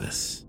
Elvis.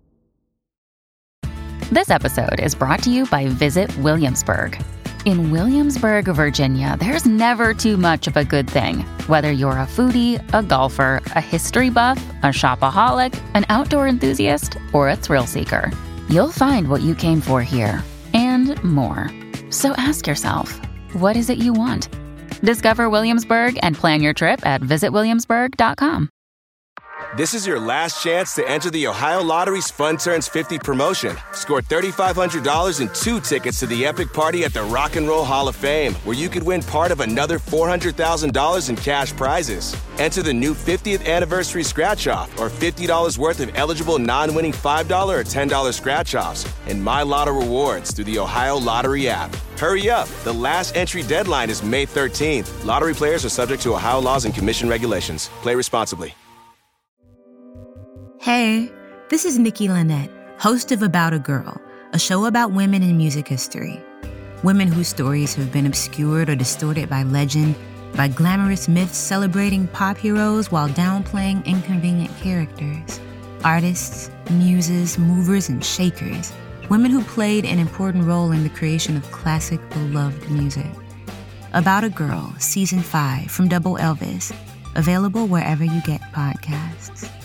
This episode is brought to you by Visit Williamsburg. In Williamsburg, Virginia, there's never too much of a good thing. Whether you're a foodie, a golfer, a history buff, a shopaholic, an outdoor enthusiast, or a thrill seeker, you'll find what you came for here and more. So ask yourself, what is it you want? Discover Williamsburg and plan your trip at visitwilliamsburg.com. This is your last chance to enter the Ohio Lottery's Fun Turns 50 promotion. Score $3,500 and 2 tickets to the epic party at the Rock and Roll Hall of Fame, where you could win part of another $400,000 in cash prizes. Enter the new 50th anniversary scratch-off or $50 worth of eligible non-winning $5 or $10 scratch-offs and My Lotto rewards through the Ohio Lottery app. Hurry up. The last entry deadline is May 13th. Lottery players are subject to Ohio laws and commission regulations. Play responsibly. Hey, this is Nikki Lynette, host of About a Girl, a show about women in music history. Women whose stories have been obscured or distorted by legend, by glamorous myths celebrating pop heroes while downplaying inconvenient characters. Artists, muses, movers, and shakers. Women who played an important role in the creation of classic, beloved music. About a Girl, Season 5 from Double Elvis, available wherever you get podcasts.